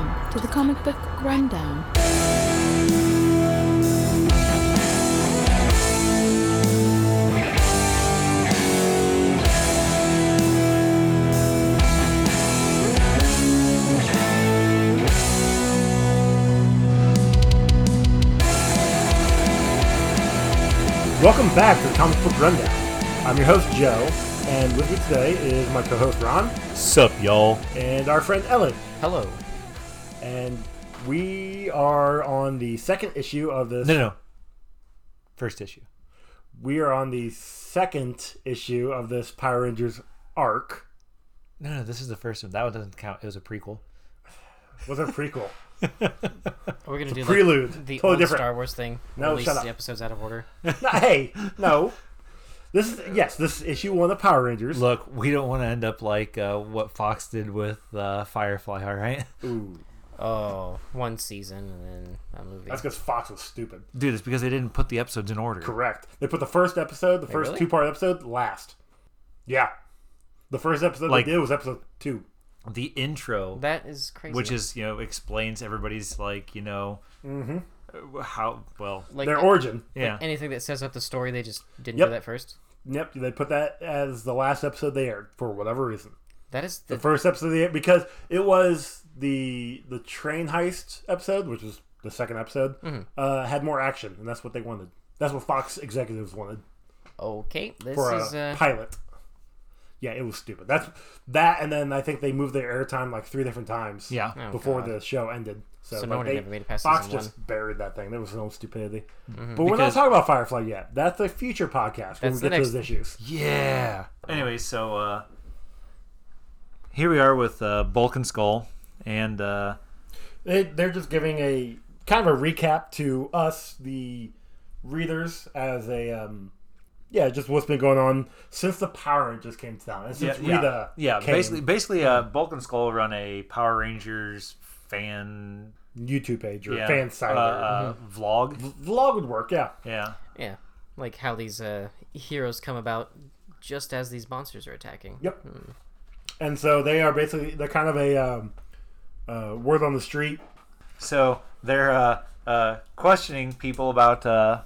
Welcome to the Comic Book Rundown. Welcome back to the Comic Book Rundown. I'm your host, Joe, and with me today is my co-host, Ron. Sup, y'all? And our friend, Ellen. Hello. And we are on the second issue of this... No. First issue. We are on the second issue of this Power Rangers arc. No, this is the first one. That one doesn't count. It was a prequel. Was it a prequel? Are we going to do prelude. like the Totally old different. Star Wars thing? No, Release shut up. the episodes out of order. No. This is issue one of Power Rangers. Look, we don't want to end up like what Fox did with Firefly, all right? Ooh. Oh, one season and then a movie. That's because Fox was stupid. Dude, it's because they didn't put the episodes in order. Correct. They put the first episode, the first really? two-part episode, last. Yeah. The first episode Like- they did was episode 2. The intro, That is crazy. which is, explains everybody's, how, like Their origin. yeah. anything that sets up the story, they just didn't Yep. do that first. Yep, they put that as the last episode they aired for whatever reason. That is The first episode they aired because it was the train heist episode, which was the second episode, had more action, and that's what they wanted. That's what Fox executives wanted okay. This for is a pilot. Yeah, it was stupid. That's that, and then I think they moved their airtime like 3 different times. Yeah. Oh, before God. the show ended. So no one had ever made it past Fox season just buried that thing. There was no stupidity. Mm-hmm. But we're not Because- talking about Firefly yet. That's a future podcast when That's we the get to next- those issues. Yeah. Anyway, so here we are with Bulk and Skull, and They're just giving a kind of a recap to us, the readers, as a just what's been going on since the Power Rangers came to town, and since Rita came. basically, Bulk and Skull run a Power Rangers fan YouTube page or fan site. vlog. Vlog would work, yeah. yeah, like how these heroes come about just as these monsters are attacking. Yep. And so they're kind of a word on the street. So they're questioning people about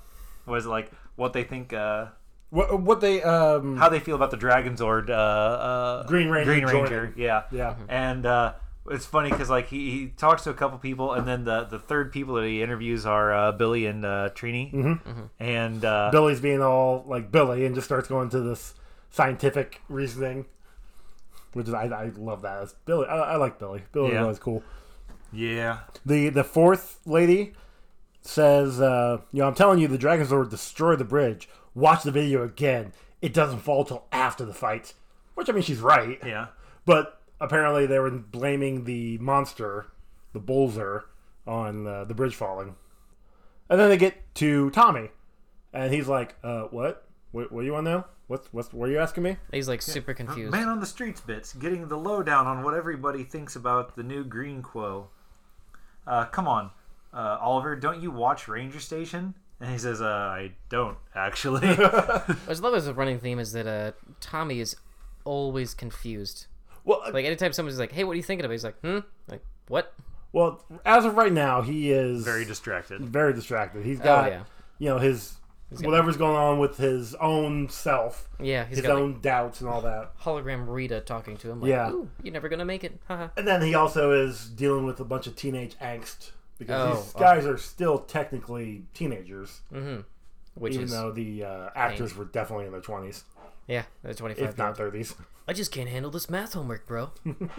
what they think, What they how they feel about the Dragonzord, Green Ranger joining. yeah. Yeah. And it's funny because he talks to a couple people, and then the third people that he interviews are Billy and Trini, and Billy's being all like Billy and just starts going to this scientific reasoning, which is I love that. It's Billy. I like Billy. Billy Yeah. was cool. yeah, The fourth lady says, I'm telling you, the Dragonzord destroyed the bridge. Watch the video again. It doesn't fall till after the fight. Which, I mean, she's right. yeah. But apparently they were blaming the monster, the Bullzer, on the bridge falling. And then they get to Tommy. And he's like, what? What do you want to know? What are you asking me? He's like super confused. Man on the streets bits, getting the lowdown on what everybody thinks about the new Green Quo. Come on, Oliver, don't you watch Ranger Station? And he says, I don't, actually. I just love as a running theme is that Tommy is always confused. Well, Like anytime someone's like, "Hey, what are you thinking of?" He's like, Like what?" well, as of right now, he is Very distracted. very distracted. He's got, his whatever's going on with his own self, Yeah, he's his got own doubts and all that. hologram Rita talking to him. Like, Yeah. "Ooh, you're never gonna make it." Haha. And then he also is dealing with a bunch of teenage angst because these Oh, guys are still technically teenagers, Which even is though the actors were definitely in their 20s, yeah, they're 25. if not 30s. I just can't handle this math homework, bro.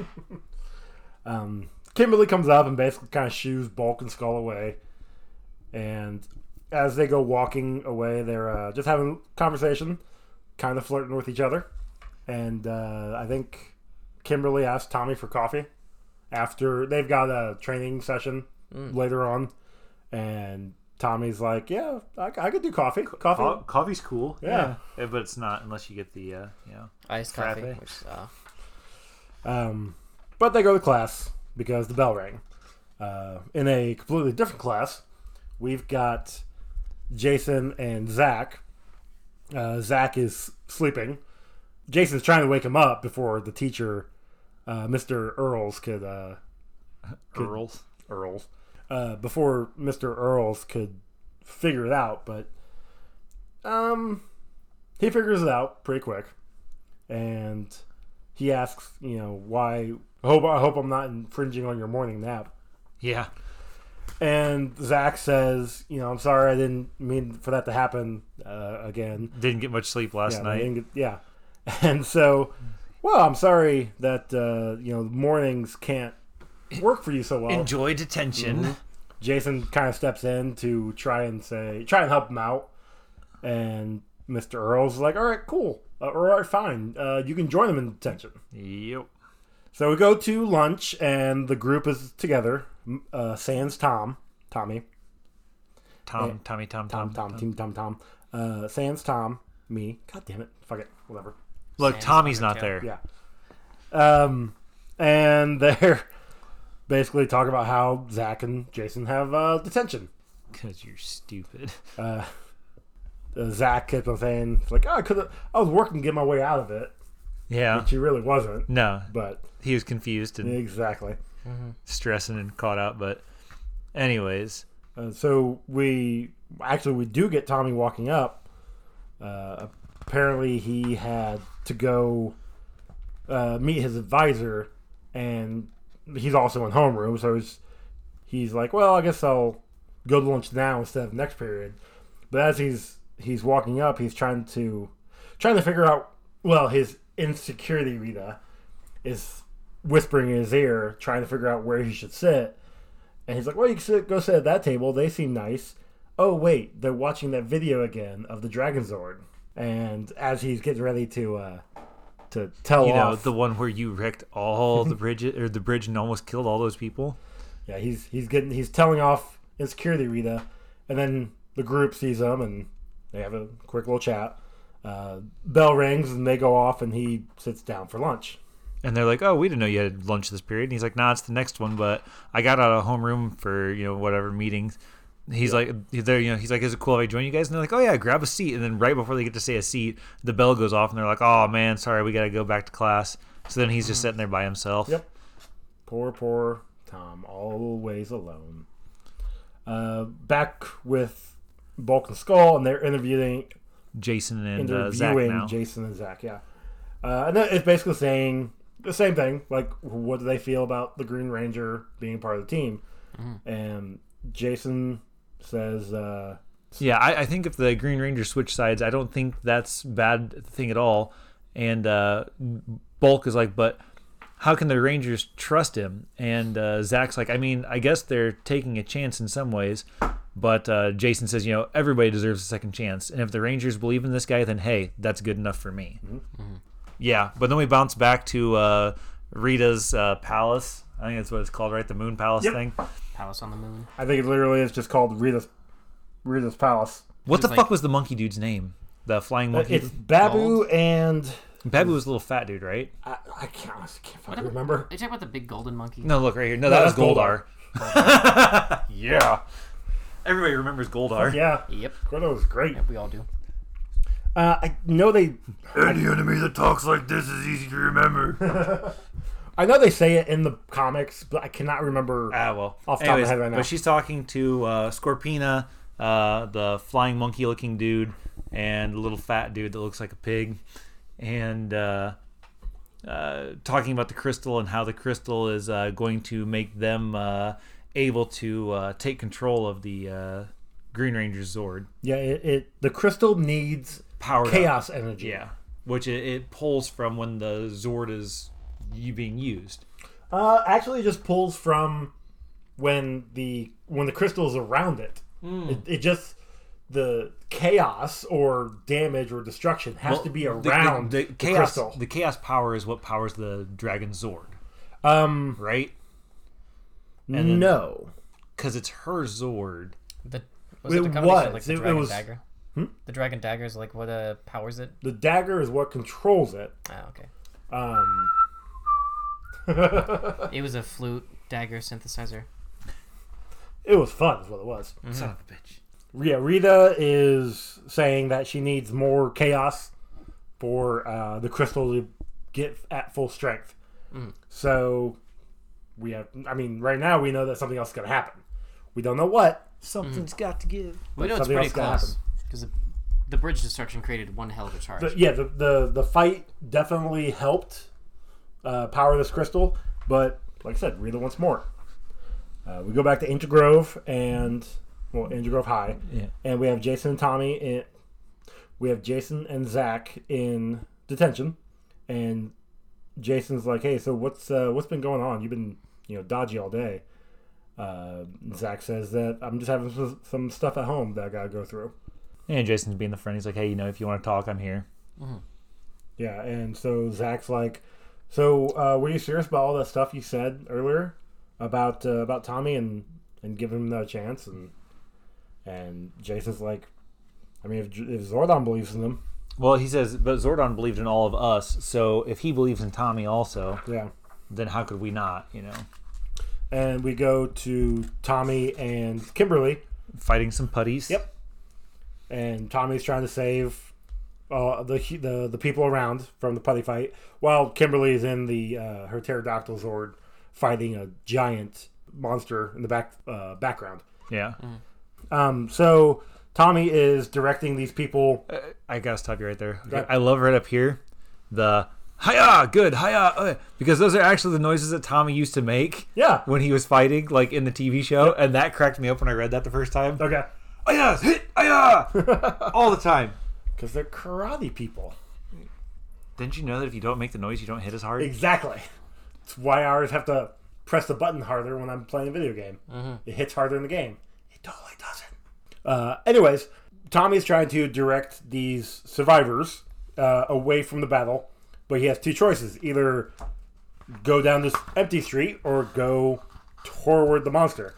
Kimberly comes up and basically kind of shoos Bulk and Skull away. And as they go walking away, they're just having a conversation, kind of flirting with each other. And I think Kimberly asked Tommy for coffee after they've got a training session later on. And Tommy's like, yeah, I could do coffee. Coffee. Coffee's cool. Yeah. But it's not unless you get the, Iced coffee. Frappe. Which, But they go to class because the bell rang. In a completely different class, we've got Jason and Zach. Zach is sleeping. Jason's trying to wake him up before the teacher, Mr. Earls, could Earls. Before Mr. Earls could figure it out, but he figures it out pretty quick, and he asks, why. I hope I'm not infringing on your morning nap. Yeah. And Zach says, I'm sorry, I didn't mean for that to happen again. Didn't get much sleep last night. And so, well, I'm sorry that mornings can't work for you so well. Enjoy detention. Mm-hmm. Jason kind of steps in to try and help him out, and Mr. Earl's like, all right, cool, all right, fine, you can join him in detention. Yep. So we go to lunch, and the group is together. Sans Tommy. Tommy. Sans Tom, me. God damn it. Fuck it. Whatever. Look, Sans Tommy's not Undertale. there. Yeah. And they're basically talking about how Zach and Jason have detention. Because you're stupid. Zach kept on saying, like, I was working to get my way out of it. Yeah. Which he really wasn't. No. But he was confused and exactly. stressing and caught out. But anyways. So we do get Tommy walking up. Apparently he had to go meet his advisor, and he's also in homeroom. So he's like, well, I guess I'll go to lunch now instead of next period. But as he's walking up, he's trying to figure out. Well, his insecurity Rita is whispering in his ear, trying to figure out where he should sit. And he's like, well, you can go sit at that table. They seem nice. Oh, wait, they're watching that video again of the Dragon Zord. And as he's getting ready to tell off, the one where you wrecked all the bridges or the bridge and almost killed all those people. Yeah, he's telling off insecurity Rita, and then the group sees him and they have a quick little chat. Bell rings and they go off, and he sits down for lunch. And they're like, oh, we didn't know you had lunch this period. And he's like, nah, it's the next one, but I got out of homeroom for, whatever meetings. He's like, he's like, is it cool if I join you guys? And they're like, oh yeah, grab a seat. And then right before they get to say a seat, the bell goes off and they're like, oh man, sorry, we got to go back to class. So then he's just sitting there by himself. Yep. Poor Tom, always alone. Back with Bulk and Skull, and they're interviewing Jason and Zach now. Jason and Zach, yeah. And then it's basically saying the same thing, like, what do they feel about the Green Ranger being part of the team? And Jason says, yeah, I think if the Green Ranger switch sides, I don't think that's a bad thing at all. And Bulk is like, but how can the Rangers trust him? And Zach's like, I mean, I guess they're taking a chance in some ways. But Jason says, everybody deserves a second chance. And if the Rangers believe in this guy, then hey, that's good enough for me. Yeah, but then we bounce back to Rita's palace. I think that's what it's called, right? The Moon Palace thing. Palace on the Moon. I think it literally is just called Rita's Palace. What the fuck was the monkey dude's name? The flying monkey? It's Babu and... Babu was a little fat dude, right? I can't fucking remember. Are you talking about the big golden monkey? No, look right here. No, that was that's Goldar. Yeah. Everybody remembers Goldar. Yeah. Yep. Gordo was great. Yep, we all do. I know they... Any enemy that talks like this is easy to remember. I know they say it in the comics, but I cannot remember Well. off the top of my head right now. But she's talking to Scorpina, the flying monkey-looking dude, and the little fat dude that looks like a pig, and talking about the crystal and how the crystal is going to make them able to take control of the Green Ranger's Zord. Yeah, the crystal needs Powered chaos up. energy. Yeah, which it pulls from when the Zord is being used. Actually, it just pulls from when the crystal is around it. It just the chaos or damage or destruction has to be around the chaos, crystal. The chaos power is what powers the Dragon Zord. Right? No, because it's her Zord. The It Dragon was- Dagger? The Dragon Dagger is like what powers it? the dagger is what controls it. Oh, okay. It was a flute dagger synthesizer. It was fun, is what it was. Son of a bitch. Yeah, Rita is saying that she needs more chaos for the crystal to get at full strength. So right now we know that something else is going to happen. We don't know what. Something's got to give. We know it's something pretty else gotta close because the bridge destruction created one hell of a charge. The fight definitely helped power this crystal, but like I said, Rita wants more. We go back to Angel Grove Angel Grove High, and we have Jason and Tommy. We have Jason and Zach in detention, and Jason's like, "Hey, so what's been going on? You've been dodgy all day." Zach says that I'm just having some stuff at home that I gotta go through. And Jason's being the friend. He's like, hey, if you want to talk, I'm here. Mm-hmm. Yeah, and so Zach's like, so were you serious about all that stuff you said earlier about Tommy and giving him that chance? And Jason's like, I mean, if Zordon believes in him. Well, he says, but Zordon believed in all of us, so if he believes in Tommy also, then how could we not, And we go to Tommy and Kimberly. Fighting some putties. Yep. And Tommy's trying to save the people around from the putty fight, while Kimberly is in her pterodactyl Zord fighting a giant monster in the background. Yeah. So Tommy is directing these people. I gotta stop you right there. Okay. Right. I love right up here the hiya, good, hiya, because those are actually the noises that Tommy used to make. Yeah. When he was fighting, like in the TV show, and that cracked me up when I read that the first time. Okay. Hiya, hit, hiya, all the time. Because they're karate people. Didn't you know that if you don't make the noise, you don't hit as hard? Exactly. It's why I always have to press the button harder when I'm playing a video game. Mm-hmm. It hits harder in the game. It totally doesn't. Anyways, Tommy's trying to direct these survivors away from the battle, but he has two choices. Either go down this empty street or go toward the monster.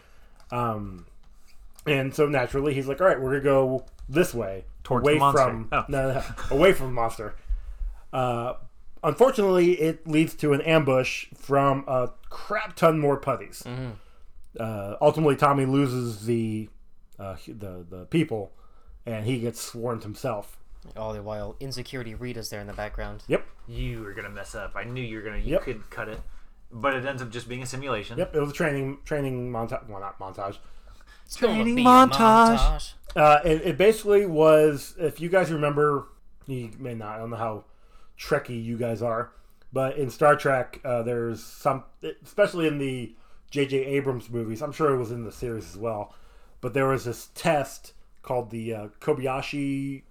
And so naturally, he's like, all right, we're going to go this way. Towards away the monster. From, no, away from the monster. Unfortunately, it leads to an ambush from a crap ton more putties. Mm-hmm. Ultimately, Tommy loses the people, and he gets swarmed himself. All the while, insecurity Rita's there in the background. Yep. You were gonna mess up. I knew you were gonna. You could cut it, but it ends up just being a simulation. Yep. It was a training montage. Well, not montage. Training montage. It basically was. If you guys remember, you may not. I don't know how Trekkie you guys are, but in Star Trek, there's some, especially in the J.J. Abrams movies. I'm sure it was in the series as well. But there was this test called the Kobayashi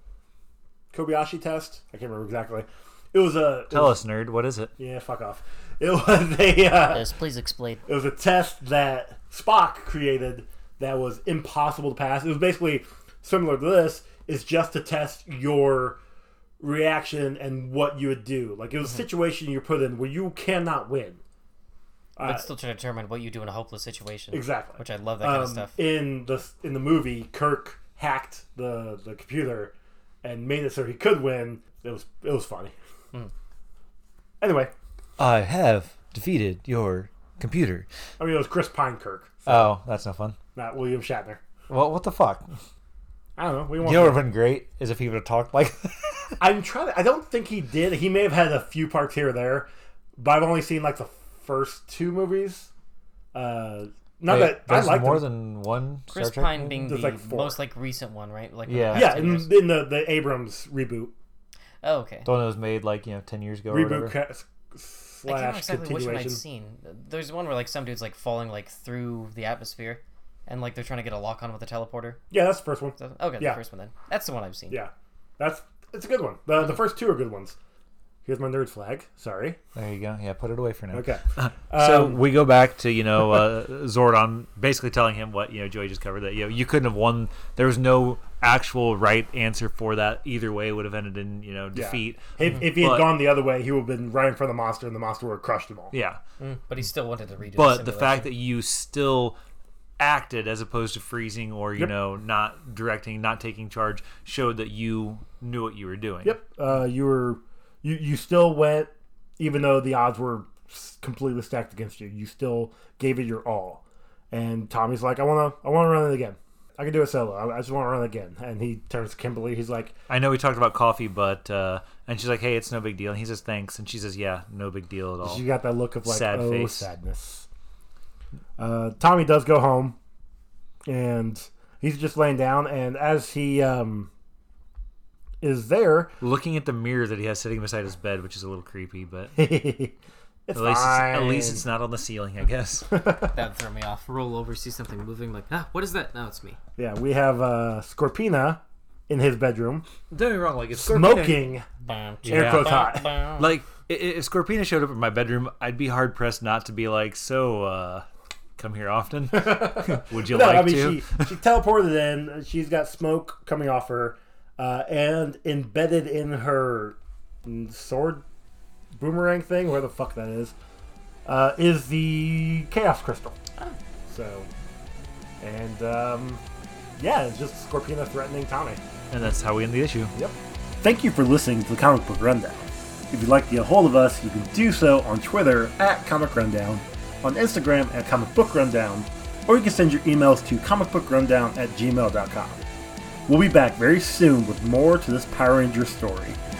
test. I can't remember exactly. It was a... Tell us, nerd. What is it? Yeah, fuck off. It was a... Yes, please explain. It was a test that Spock created that was impossible to pass. It was basically similar to this. It's just to test your reaction and what you would do. Like, it was a situation you're put in where you cannot win. But still trying to determine what you do in a hopeless situation. Exactly. Which I love that kind of stuff. In the movie, Kirk hacked the computer and made it so he could win. It was funny. Anyway, I have defeated your computer. I mean, it was Chris Pine Kirk. So Oh, that's no fun. not William Shatner. Well, what the fuck? I don't know. You know what would have been great is if he would have talked like. I'm trying to, I don't think he did. He may have had a few parts here or there, but I've only seen like the first two movies. Not that I There's like more them. than one Chris Star Trek Pine movie? being There's the like 4. most recent one, right? Like Yeah. Yeah, 10 in years. the Abrams reboot. Oh, okay. The one that was made like 10 years ago. Or Reboot whatever. I can't remember / exactly which one I've continuation. seen. There's one where like some dude's like falling like through the atmosphere, and like they're trying to get a lock on with a teleporter. Yeah, that's the first one. So, okay, Yeah. the first one then. That's the one I've seen. Yeah, it's a good one. The first two are good ones. Here's my nerd flag. Sorry. There you go. Yeah, put it away for now. Okay. So we go back to Zordon basically telling him what Joey just covered, that you couldn't have won. There was no actual right answer for that. Either way, it would have ended in defeat. If he had gone the other way, he would have been right in front of the monster, and the monster would have crushed him all. Yeah, But he still wanted to redo but the the fact that you still acted as opposed to freezing or not directing, not taking charge, showed that you knew what you were doing. Yep. You still went, even though the odds were completely stacked against you. You still gave it your all. And Tommy's like, I wanna run it again. I can do it solo. I just want to run it again. And he turns to Kimberly. He's like, I know we talked about coffee, but and she's like, hey, it's no big deal. And he says thanks, and she says, yeah, no big deal at all. she got that look of like, Sad oh, face. sadness. Tommy does go home, and he's just laying down, and as he is there... Looking at the mirror that he has sitting beside his bed, which is a little creepy, but it's at least it's not on the ceiling, I guess. That'd throw me off. Roll over, see something moving, like, what is that? No, it's me. Yeah, we have Scorpina in his bedroom. Don't get me wrong, like, if Smoking. Air quotes hot. Like, if Scorpina showed up in my bedroom, I'd be hard-pressed not to be like, so, come here often? Would you like to? She teleported in. She's got smoke coming off her. And embedded in her sword boomerang thing, where the fuck that is the Chaos Crystal. Oh. So, and yeah, it's just Scorpina threatening Tommy. And that's how we end the issue. Yep. Thank you for listening to the Comic Book Rundown. If you'd like to get a hold of us, you can do so on Twitter at Comic Rundown, on Instagram at Comic Book Rundown, or you can send your emails to comicbookrundown@gmail.com. We'll be back very soon with more to this Power Ranger story.